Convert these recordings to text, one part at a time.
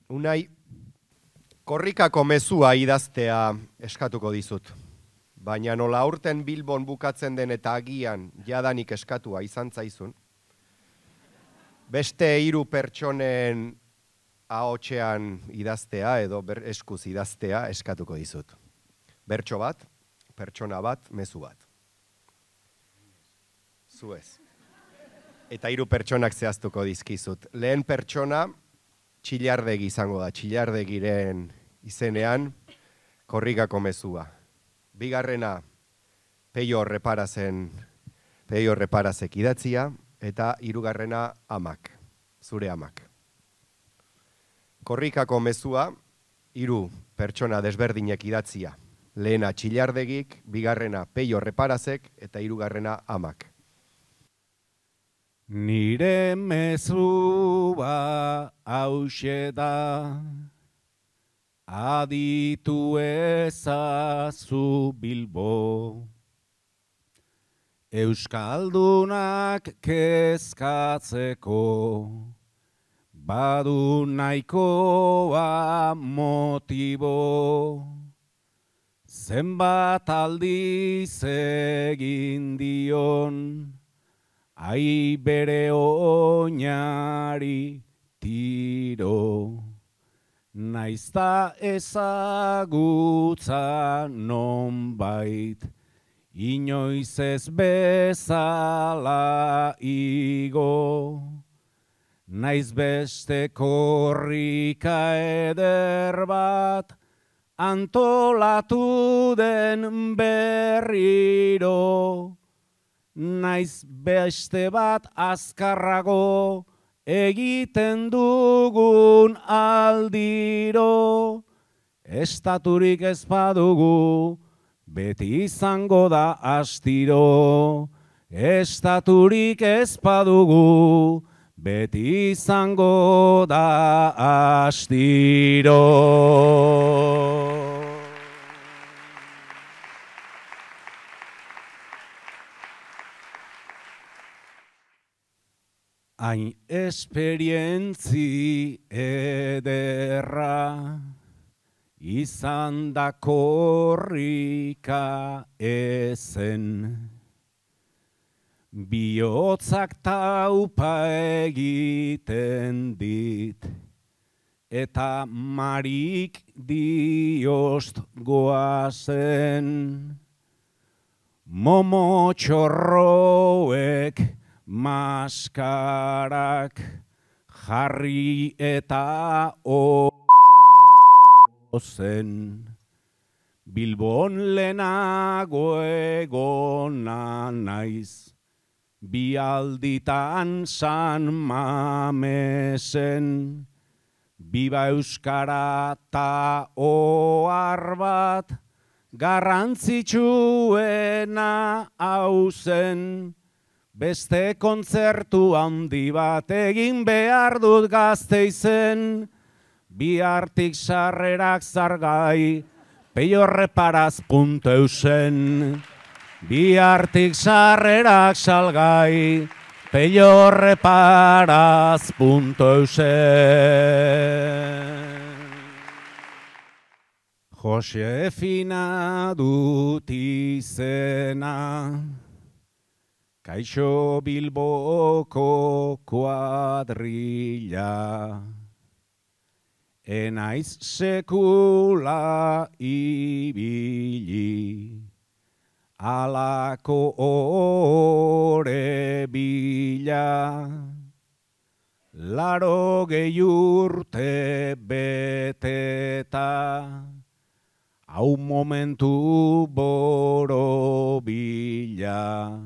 Unai, korrikako mezua idaztea eskatuko dizut. Baina nola aurten Bilbon bukatzen den eta agian jadanik eskatua izan zaizun, beste 3 pertsonen ahotsean idaztea edo eskuz idaztea eskatuko dizut. Bertso bat, pertsona bat, mezu bat. Zuez. Eta 3 pertsonak zehaztuko dizkizut. Lehen pertsona, Txillardegi izango da, Txillardegiren izenean, korrikako mezua. Bigarrena, Peio Reparazek idatzia, eta 3. amak, zure amak. Korrikako mezua, 3 pertsona desberdinek idatzia. Lehena Txillardegik, bigarrena Peio Reparazek, eta 3. amak. Nire mezua hauxe da, aditu ezazu Bilbo. Euskaldunak kezkatzeko, badu nahikoa motibo. Zenbat aldiz egin dion, ai bere oinari tiro. Naizta ezagutza nonbait, inoiz ez bezala igo. Naiz beste korrika eder bat, antolatu den berriro. Naiz beste bat azkarrago, egiten dugun aldiro. Estaturik ez badugu, beti izango da astiro. Estaturik ez badugu, beti izango da astiro. Hain esperientzi ederra, izan da korrika ezen. Bihotzak taupa egiten dit, eta marik diost goazen. Momo txorroek maskarak jarri eta ozen. Bilbon lehenago egona naiz, bi alditan San Mamesen. Biba euskara ta ohar bat, garrantzitsuena hauzen. Beste kontzertu handi bat egin behar dut Gasteizen. Bihartik sarrerak zargai, peioreparaz.eusen. Bihartik sarrerak salgai, peioreparaz.eusen. Josefina dut izena, Kaixo Bilboko kuadrilla. Enaiz sekula ibili, alako ore bila. 80 urte beteta, hau momentu borobila.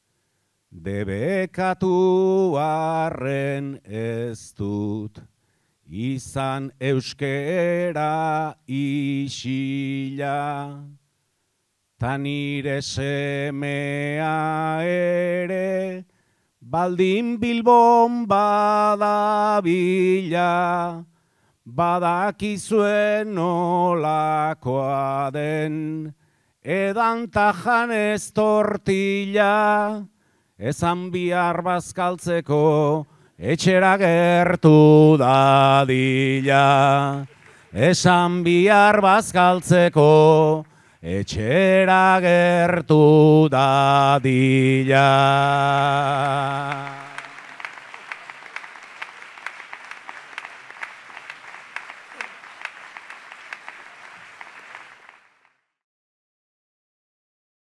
Debekatu arren ez dut, izan euskera isila. Ta nire semea ere, baldin Bilbon badabila. Badakizuen nolakoa den, edan tajanez tortilla. Ezan bihar bazkaltzeko, etxera gertu dadila, esan bihar bazkaltzeko, etxera gertu dadila.